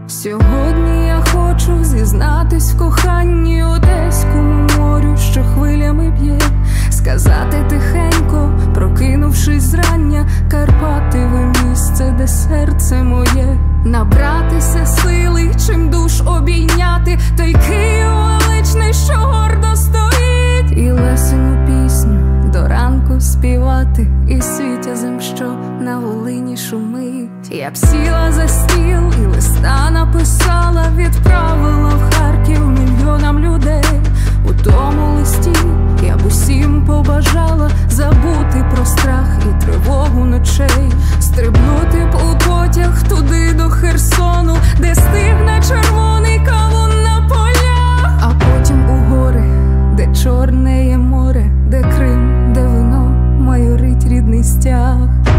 Сьогодні я хочу зізнатись в коханні Одеському морю, що хвилями б'є, сказати тихенько, прокинувшись зрання: Карпати, ви місце, де серце моє. Набратися сили, чим душ обійняти той Київ величний, що гордо стоїть, і Лесину пісню до ранку співати, і світязем, що на Волині шумить. Я б сіла за стіл і листа написала, відправила в Харків мільйонам людей. У тому листі я б усім побажала забути про страх і тривогу ночей, стрибнути б у потяг туди до Херсону, де стигне червоний кавун на полях, а потім у гори, де чорне є море, де Крим, де вино майорить рідний стяг.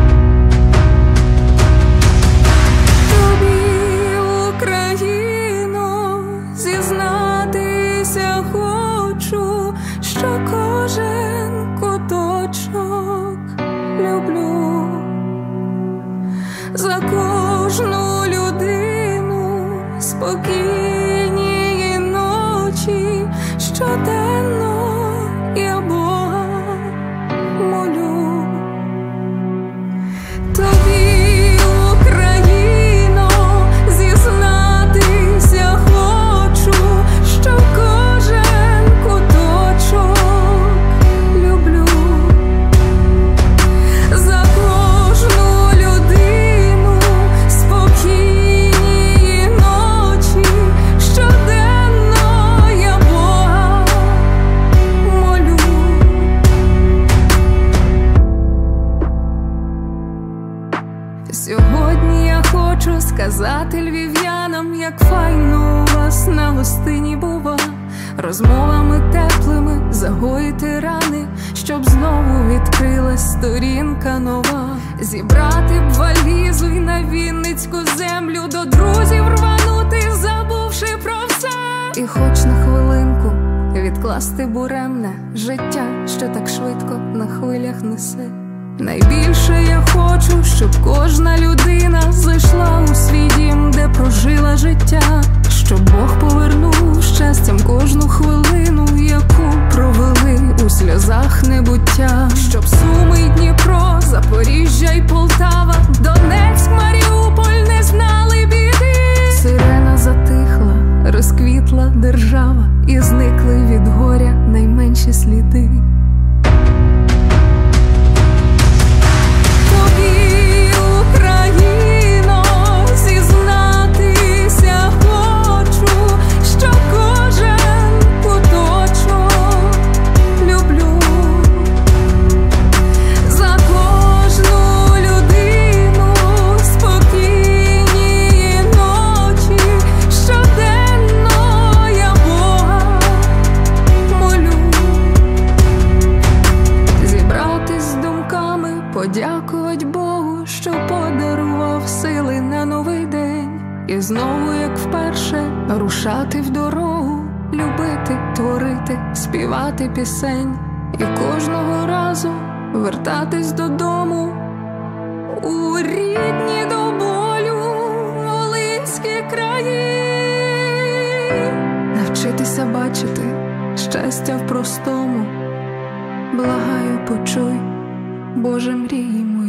Тобі, Україно, зізнатися хочу, що кожен куточок люблю. За кожну людину спокійні ночі, щоденно я Бога молю. Тобі, Україно, зізнатися хочу, що кожен куточок люблю. За кожну людину спокійні ночі, щоденно я Бога молю. Сьогодні я хочу сказати львів'янам, як файно у вас на гостині бува, розмовами теплими загоїти рани, щоб знову відкрилась сторінка нова. Зібрати б валізу й на Вінницьку землю, до друзів рванути, забувши про все. І хоч на хвилинку відкласти буремне життя, що так швидко на хвилях несе. Найбільше я хочу, щоб кожна людина зайшла у свій дім, де прожила життя, щоб Бог повернув щастям кожну хвилину, яку провели у сльозах небуття. Щоб Суми й Дніпро, Запоріжжя й Полтава, Донецьк, Маріуполь не знали біди. Сирена затихла, розквітла держава, і зникли від горя найменші сліди. Подякувати Богу, що подарував сили на новий день, і знову, як вперше, рушати в дорогу, любити, творити, співати пісень, і кожного разу вертатись додому у рідні до болю волинські краї. Навчитися бачити щастя в простому, благаю, почуй, Боже, мрії мої.